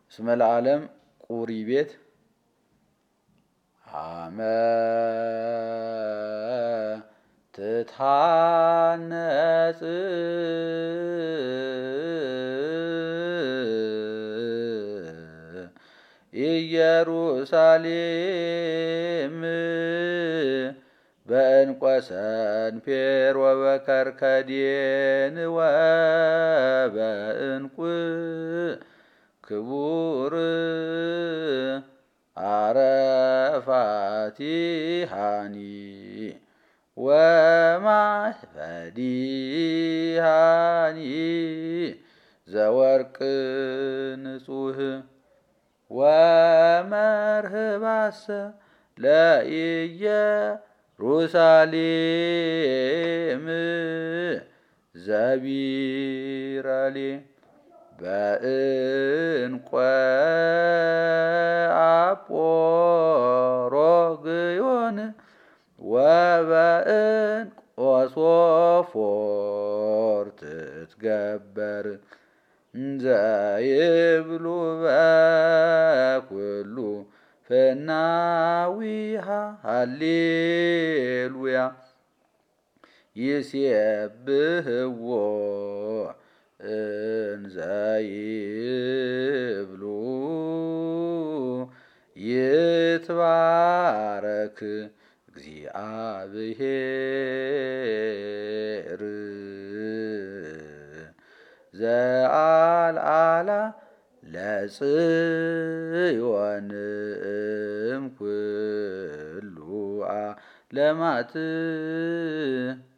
እስመ ለዓለም ቁሪ ቤት አመ ትታነጽ ኢየሩሳሌም በእንቈ ሰንፔር ወበከርከዴን ወበእንቁ ክቡር አረፋቲሃኒ ወማኅፈዲሃኒ ዘወርቅ ንጹሕ ወመርህባሰ ለኢየሩሳሌም ዘቢረሌ በእንቈ አጶሮግዮን ወበእንቈ ሶፎር ትትገበር እንዘይብሉ በኩሉ ፍናዊሃ ሃሌሉያ ይሴብሕዎ እንዘይብሉ ይትባረክ እግዚአብሔር ዘአልዓላ ለጽዮን እምኩሉ ዓለማት